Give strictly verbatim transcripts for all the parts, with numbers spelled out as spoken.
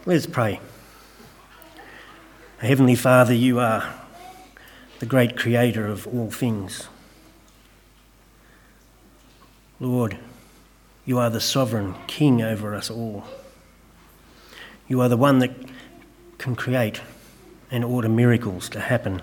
Let's pray. Heavenly Father, you are the great creator of all things. Lord, you are the sovereign King over us all. You are the one that can create and order miracles to happen.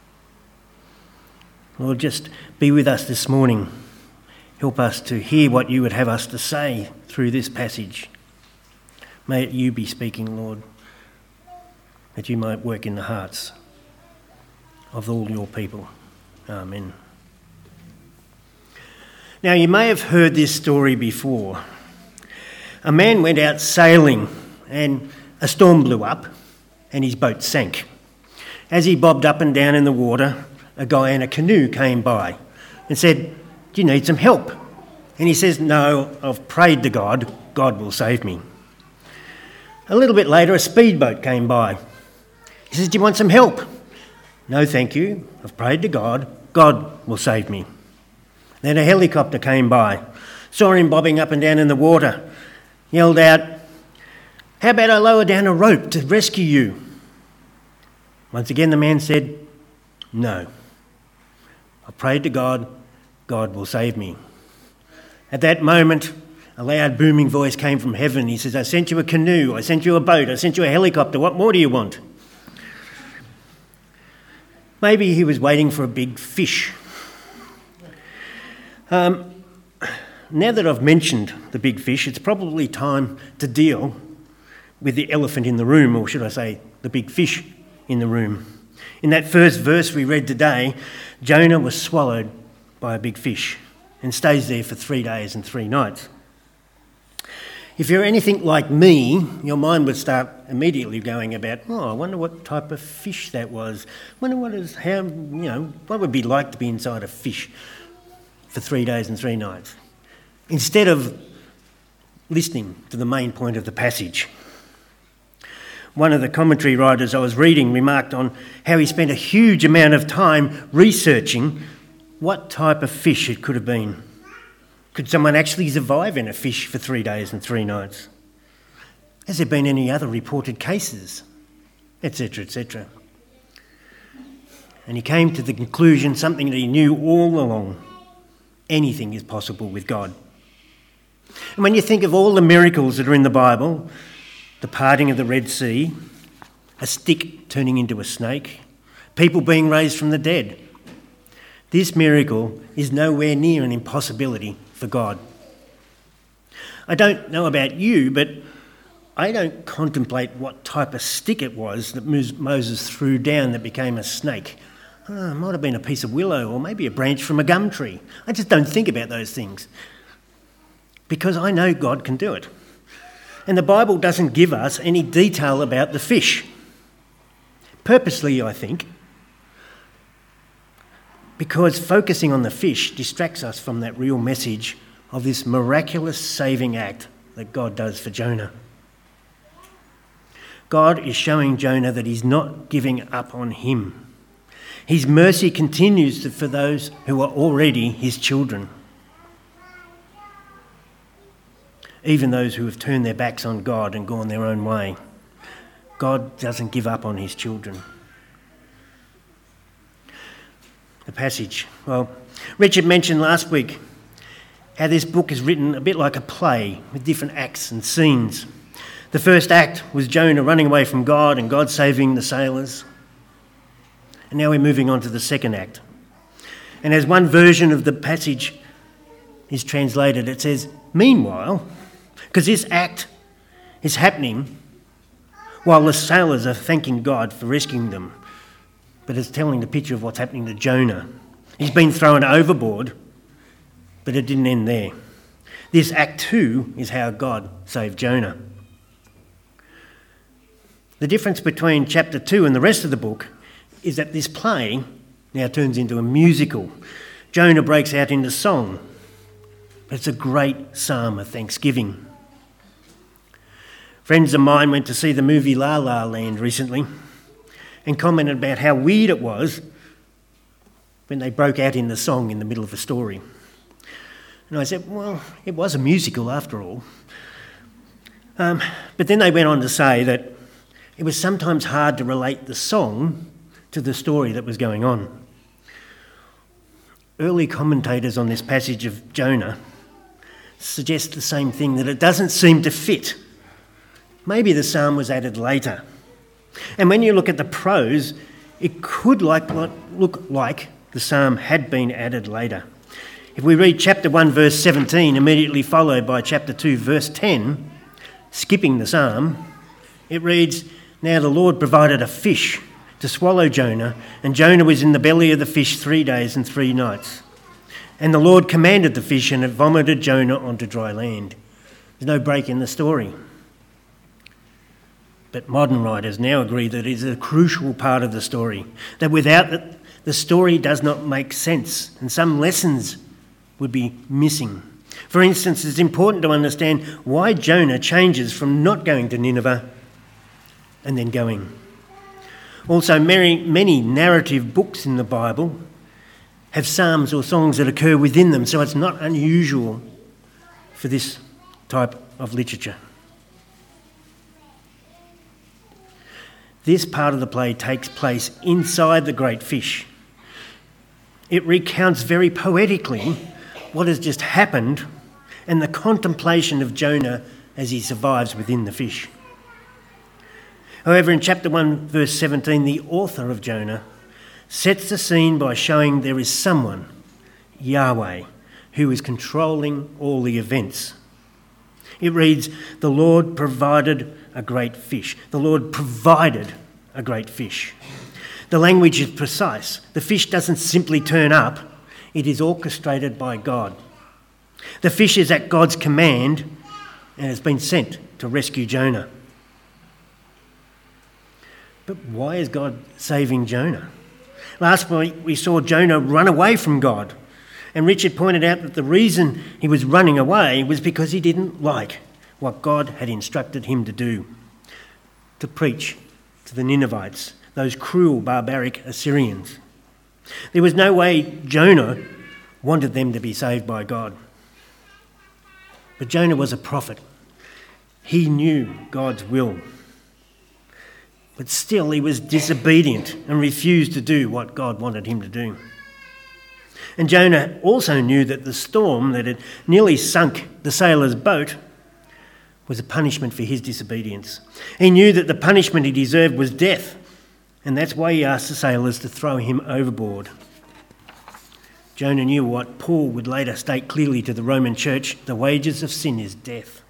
Lord, just be with us this morning. Help us to hear what you would have us to say through this passage. May it you be speaking, Lord, that you might work in the hearts of all your people. Amen. Now, you may have heard this story before. A man went out sailing and a storm blew up and his boat sank. As he bobbed up and down in the water, a guy in a canoe came by and said, "Do you need some help?" And he says, "No, I've prayed to God. God will save me." A little bit later, a speedboat came by. He says, "Do you want some help?" "No, thank you. I've prayed to God. God will save me." Then a helicopter came by, saw him bobbing up and down in the water, yelled out, "How about I lower down a rope to rescue you?" Once again, the man said, "No. I prayed to God. God will save me." At that moment, a loud booming voice came from heaven. He says, "I sent you a canoe, I sent you a boat, I sent you a helicopter. What more do you want?" Maybe he was waiting for a big fish. Um, now that I've mentioned the big fish, it's probably time to deal with the elephant in the room, or should I say, the big fish in the room. In that first verse we read today, Jonah was swallowed by a big fish and stays there for three days and three nights. If you're anything like me, your mind would start immediately going about, "Oh, I wonder what type of fish that was. Wonder what is how you know what would it be like to be inside a fish for three days and three nights," instead of listening to the main point of the passage. One of the commentary writers I was reading remarked on how he spent a huge amount of time researching what type of fish it could have been. Could someone actually survive in a fish for three days and three nights? Has there been any other reported cases? Etc, et cetera. And he came to the conclusion, something that he knew all along: anything is possible with God. And when you think of all the miracles that are in the Bible, the parting of the Red Sea, a stick turning into a snake, people being raised from the dead, this miracle is nowhere near an impossibility for God. I don't know about you, but I don't contemplate what type of stick it was that Moses threw down that became a snake. Oh, it might have been a piece of willow or maybe a branch from a gum tree. I just don't think about those things because I know God can do it. And the Bible doesn't give us any detail about the fish. Purposely, I think, because focusing on the fish distracts us from that real message of this miraculous saving act that God does for Jonah. God is showing Jonah that he's not giving up on him. His mercy continues for those who are already his children, even those who have turned their backs on God and gone their own way. God doesn't give up on his children. The passage. Well, Richard mentioned last week how this book is written a bit like a play with different acts and scenes. The first act was Jonah running away from God and God saving the sailors. And now we're moving on to the second act. And as one version of the passage is translated, it says, "Meanwhile," because this act is happening while the sailors are thanking God for rescuing them. But it's telling the picture of what's happening to Jonah. He's been thrown overboard, but it didn't end there. This act two is how God saved Jonah. The difference between chapter two and the rest of the book is that this play now turns into a musical. Jonah breaks out into song, but it's a great psalm of thanksgiving. Friends of mine went to see the movie La La Land recently and commented about how weird it was when they broke out in the song in the middle of a story. And I said, well, it was a musical after all. Um, but then they went on to say that it was sometimes hard to relate the song to the story that was going on. Early commentators on this passage of Jonah suggest the same thing, that it doesn't seem to fit. Maybe the psalm was added later. And when you look at the prose, it could like, look like the psalm had been added later. If we read chapter one, verse seventeen, immediately followed by chapter two, verse ten, skipping the psalm, it reads, "Now the Lord provided a fish to swallow Jonah, and Jonah was in the belly of the fish three days and three nights. And the Lord commanded the fish, and it vomited Jonah onto dry land." There's no break in the story. But modern writers now agree that it is a crucial part of the story, that without it, the story does not make sense, and some lessons would be missing. For instance, it's important to understand why Jonah changes from not going to Nineveh and then going. Also, many, many narrative books in the Bible have psalms or songs that occur within them, so it's not unusual for this type of literature. This part of the play takes place inside the great fish. It recounts very poetically what has just happened and the contemplation of Jonah as he survives within the fish. However, in chapter one, verse seventeen, the author of Jonah sets the scene by showing there is someone, Yahweh, who is controlling all the events. It reads, "The Lord provided a great fish." The Lord provided a great fish. The language is precise. The fish doesn't simply turn up. It is orchestrated by God. The fish is at God's command and has been sent to rescue Jonah. But why is God saving Jonah? Last week we saw Jonah run away from God, and Richard pointed out that the reason he was running away was because he didn't like what God had instructed him to do, to preach to the Ninevites, those cruel, barbaric Assyrians. There was no way Jonah wanted them to be saved by God. But Jonah was a prophet. He knew God's will. But still he was disobedient and refused to do what God wanted him to do. And Jonah also knew that the storm that had nearly sunk the sailor's boat was a punishment for his disobedience. He knew that the punishment he deserved was death, and that's why he asked the sailors to throw him overboard. Jonah knew what Paul would later state clearly to the Roman church: the wages of sin is death.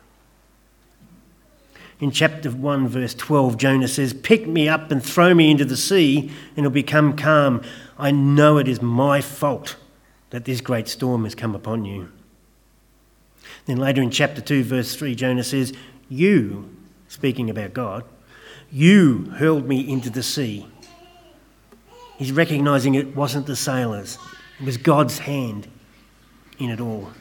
In chapter one, verse twelve, Jonah says, "Pick me up and throw me into the sea, and it'll become calm. I know it is my fault that this great storm has come upon you." Then later in chapter two, verse three, Jonah says, "You," speaking about God, "you hurled me into the sea." He's recognising it wasn't the sailors, it was God's hand in it all.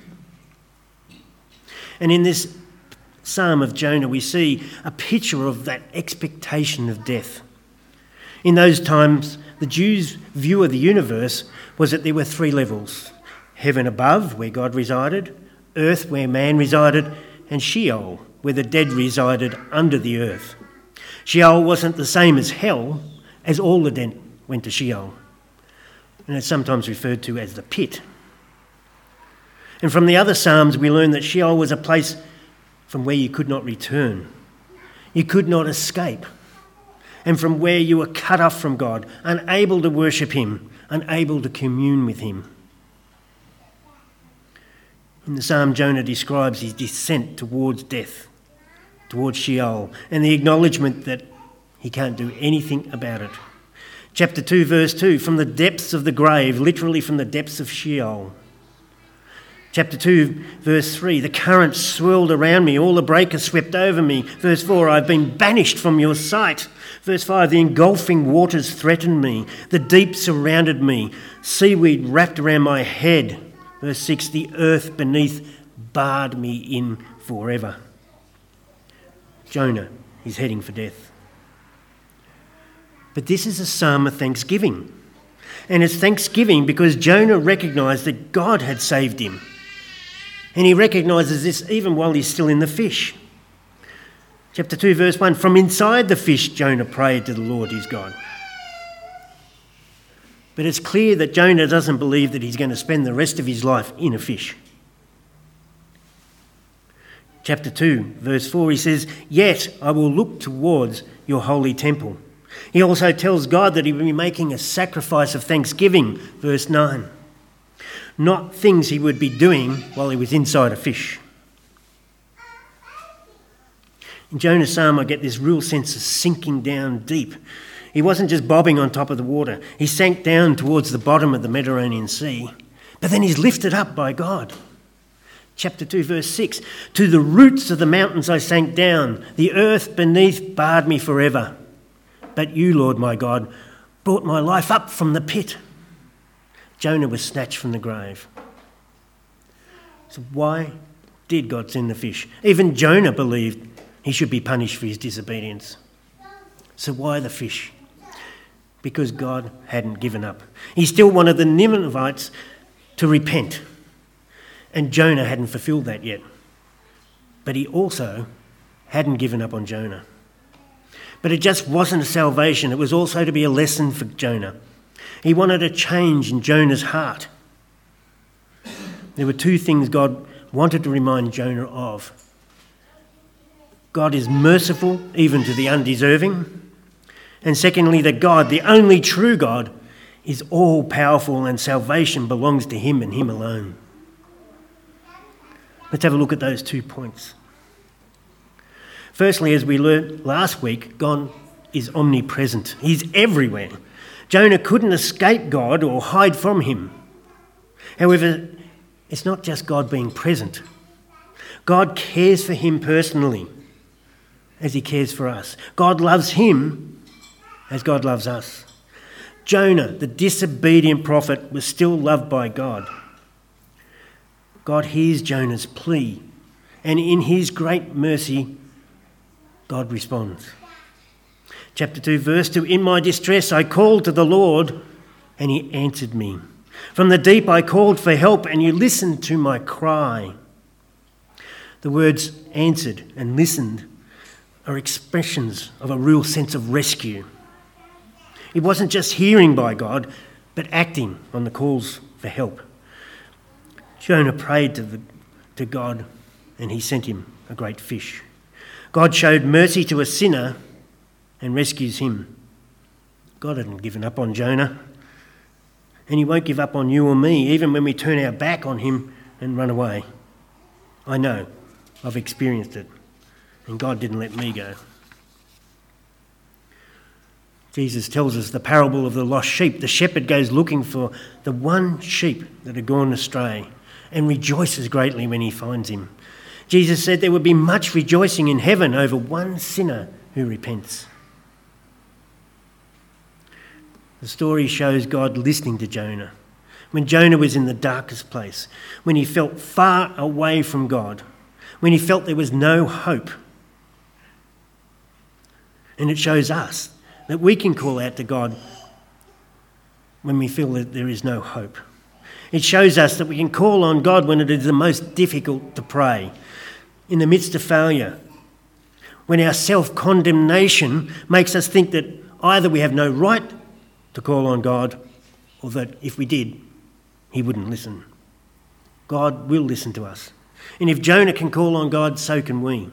And in this psalm of Jonah, we see a picture of that expectation of death. In those times, the Jews' view of the universe was that there were three levels: heaven above, where God resided; earth, where man resided; and Sheol, where the dead resided under the earth. Sheol wasn't the same as hell, as all the dead went to Sheol, and it's sometimes referred to as the pit. And from the other psalms, we learn that Sheol was a place from where you could not return. You could not escape. And from where you were cut off from God, unable to worship him, unable to commune with him. In the psalm, Jonah describes his descent towards death, towards Sheol, and the acknowledgement that he can't do anything about it. Chapter two, verse two, "From the depths of the grave," literally from the depths of Sheol. Chapter two, verse three, "The currents swirled around me, all the breakers swept over me." Verse four, "I've been banished from your sight." Verse five, "The engulfing waters threatened me. The deep surrounded me. Seaweed wrapped around my head." Verse six, "The earth beneath barred me in forever." Jonah is heading for death. But this is a psalm of thanksgiving. And it's thanksgiving because Jonah recognised that God had saved him. And he recognises this even while he's still in the fish. Chapter two, verse one, from inside the fish, Jonah prayed to the Lord his God. But it's clear that Jonah doesn't believe that he's going to spend the rest of his life in a fish. Chapter two, verse four, he says, yet I will look towards your holy temple. He also tells God that he will be making a sacrifice of thanksgiving, verse nine. Not things he would be doing while he was inside a fish. In Jonah's psalm, I get this real sense of sinking down deep. He wasn't just bobbing on top of the water. He sank down towards the bottom of the Mediterranean Sea. But then he's lifted up by God. Chapter two, verse six, to the roots of the mountains I sank down. The earth beneath barred me forever. But you, Lord my God, brought my life up from the pit. Jonah was snatched from the grave. So why did God send the fish? Even Jonah believed he should be punished for his disobedience. So why the fish? Because God hadn't given up. He still wanted the Ninevites to repent. And Jonah hadn't fulfilled that yet. But he also hadn't given up on Jonah. But it just wasn't a salvation. It was also to be a lesson for Jonah. He wanted a change in Jonah's heart. There were two things God wanted to remind Jonah of. God is merciful even to the undeserving. And secondly, that God, the only true God, is all-powerful and salvation belongs to him and him alone. Let's have a look at those two points. Firstly, as we learnt last week, God is omnipresent. He's everywhere. Jonah couldn't escape God or hide from him. However, it's not just God being present. God cares for him personally as he cares for us. God loves him as God loves us. Jonah, the disobedient prophet, was still loved by God. God hears Jonah's plea, and in his great mercy, God responds. Chapter two, verse two, in my distress I called to the Lord, and he answered me. From the deep I called for help, and you listened to my cry. The words answered and listened are expressions of a real sense of rescue. It wasn't just hearing by God, but acting on the calls for help. Jonah prayed to, the, to God, and he sent him a great fish. God showed mercy to a sinner and rescues him. God hadn't given up on Jonah, and he won't give up on you or me, even when we turn our back on him and run away. I know, I've experienced it, and God didn't let me go. Jesus tells us the parable of the lost sheep. The shepherd goes looking for the one sheep that had gone astray and rejoices greatly when he finds him. Jesus said there would be much rejoicing in heaven over one sinner who repents. The story shows God listening to Jonah. When Jonah was in the darkest place, when he felt far away from God, when he felt there was no hope. And it shows us that we can call out to God when we feel that there is no hope. It shows us that we can call on God when it is the most difficult to pray, in the midst of failure, when our self-condemnation makes us think that either we have no right to call on God, or that if we did, he wouldn't listen. God will listen to us. And if Jonah can call on God, so can we.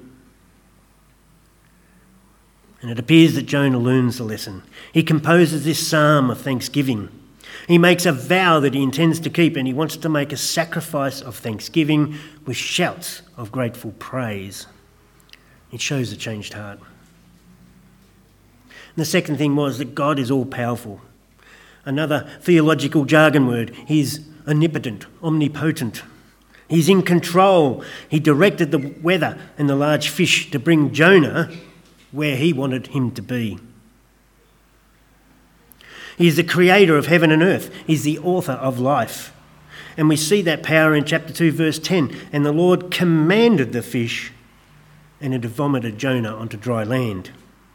And it appears that Jonah learns the lesson. He composes this psalm of thanksgiving. He makes a vow that he intends to keep, and he wants to make a sacrifice of thanksgiving with shouts of grateful praise. It shows a changed heart. And the second thing was that God is all-powerful. Another theological jargon word. He's omnipotent, omnipotent. He's in control. He directed the weather and the large fish to bring Jonah where he wanted him to be. He is the creator of heaven and earth. He's the author of life. And we see that power in chapter two, verse ten. And the Lord commanded the fish, and it vomited Jonah onto dry land.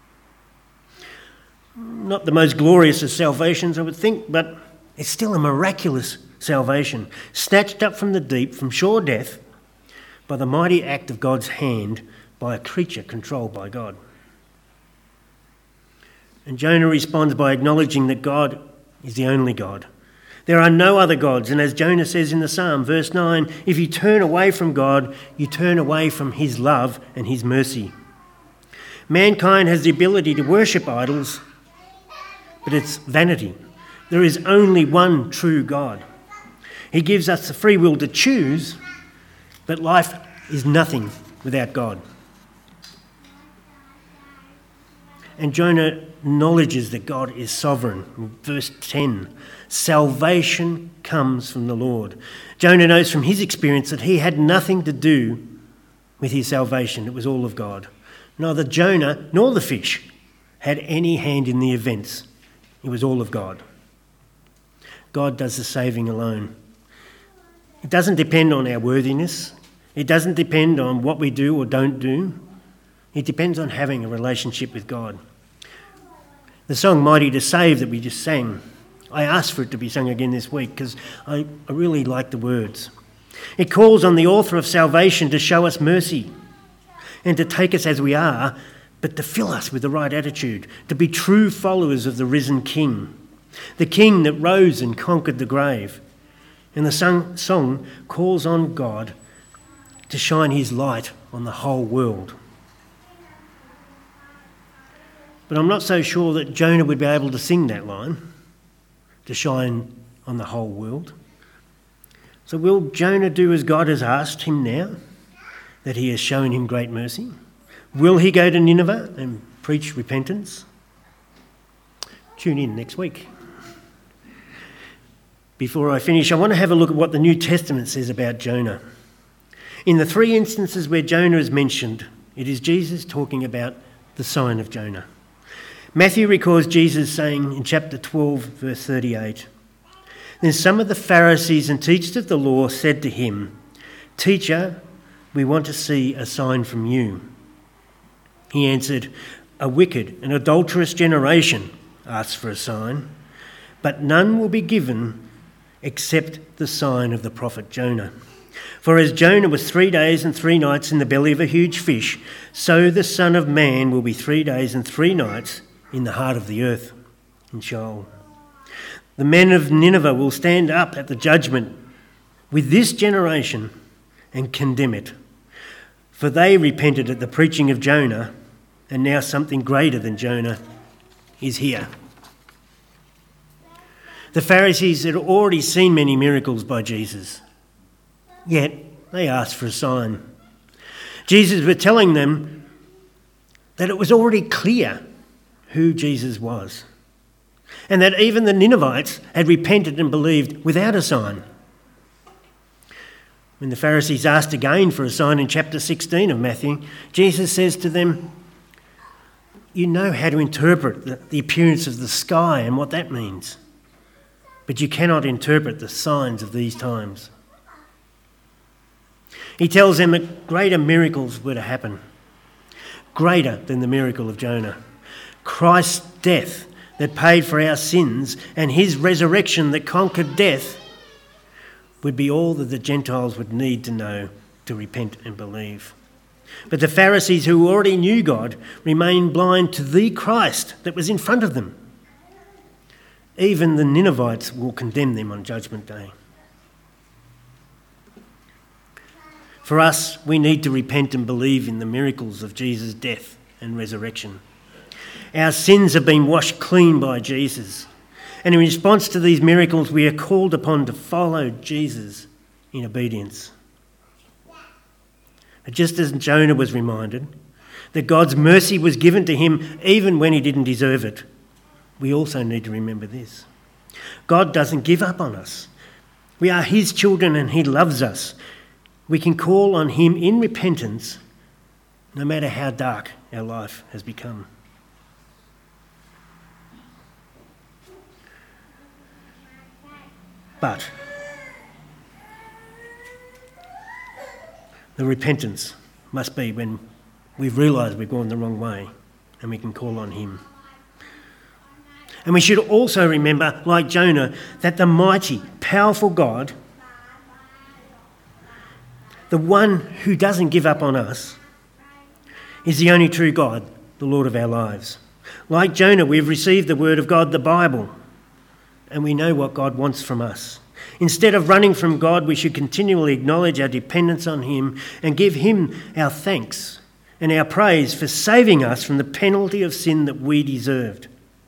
Not the most glorious of salvations, I would think, but it's still a miraculous salvation. Snatched up from the deep, from sure death, by the mighty act of God's hand, by a creature controlled by God. And Jonah responds by acknowledging that God is the only God. There are no other gods, and as Jonah says in the Psalm, verse nine, if you turn away from God, you turn away from his love and his mercy. Mankind has the ability to worship idols, but it's vanity. There is only one true God. He gives us the free will to choose, but life is nothing without God. And Jonah acknowledges that God is sovereign. In verse ten, salvation comes from the Lord. Jonah knows from his experience that he had nothing to do with his salvation. It was all of God. Neither Jonah nor the fish had any hand in the events. It was all of God. God does the saving alone. It doesn't depend on our worthiness. It doesn't depend on what we do or don't do. It depends on having a relationship with God. The song Mighty to Save that we just sang, I asked for it to be sung again this week because I, I really like the words. It calls on the author of salvation to show us mercy and to take us as we are, but to fill us with the right attitude, to be true followers of the risen King, the King that rose and conquered the grave. And the song, song calls on God to shine his light on the whole world. But I'm not so sure that Jonah would be able to sing that line, to shine on the whole world. So will Jonah do as God has asked him now, that he has shown him great mercy? Will he go to Nineveh and preach repentance? Tune in next week. Before I finish, I want to have a look at what the New Testament says about Jonah. In the three instances where Jonah is mentioned, it is Jesus talking about the sign of Jonah. Matthew records Jesus saying in chapter twelve, verse thirty-eight, then some of the Pharisees and teachers of the law said to him, Teacher, we want to see a sign from you. He answered, a wicked and adulterous generation asks for a sign, but none will be given except the sign of the prophet Jonah. For as Jonah was three days and three nights in the belly of a huge fish, so the Son of Man will be three days and three nights in the heart of the earth, in Sheol. The men of Nineveh will stand up at the judgment with this generation and condemn it. For they repented at the preaching of Jonah, and now something greater than Jonah is here. The Pharisees had already seen many miracles by Jesus, yet they asked for a sign. Jesus was telling them that it was already clear who Jesus was, and that even the Ninevites had repented and believed without a sign. When the Pharisees asked again for a sign in chapter sixteen of Matthew, Jesus says to them, you know how to interpret the, the appearance of the sky and what that means, but you cannot interpret the signs of these times. He tells them that greater miracles were to happen, greater than the miracle of Jonah. Christ's death that paid for our sins and his resurrection that conquered death would be all that the Gentiles would need to know to repent and believe. But the Pharisees, who already knew God, remained blind to the Christ that was in front of them. Even the Ninevites will condemn them on Judgment Day. For us, we need to repent and believe in the miracles of Jesus' death and resurrection. Our sins have been washed clean by Jesus. And in response to these miracles, we are called upon to follow Jesus in obedience. But just as Jonah was reminded that God's mercy was given to him even when he didn't deserve it, we also need to remember this. God doesn't give up on us. We are his children and he loves us. We can call on him in repentance no matter how dark our life has become. But the repentance must be when we've realised we've gone the wrong way and we can call on him. And we should also remember, like Jonah, that the mighty, powerful God, the one who doesn't give up on us, is the only true God, the Lord of our lives. Like Jonah, we've received the word of God, the Bible, and we know what God wants from us. Instead of running from God, we should continually acknowledge our dependence on him and give him our thanks and our praise for saving us from the penalty of sin that we deserved.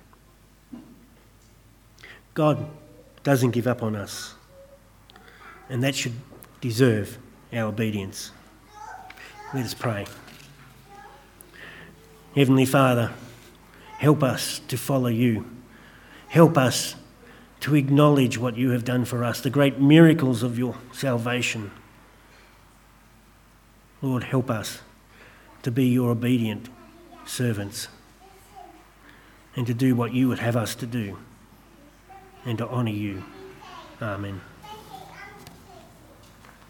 God doesn't give up on us, and that should deserve our obedience. Let us pray. Heavenly Father, help us to follow you. Help us to acknowledge what you have done for us, the great miracles of your salvation. Lord, help us to be your obedient servants and to do what you would have us to do and to honour you. Amen.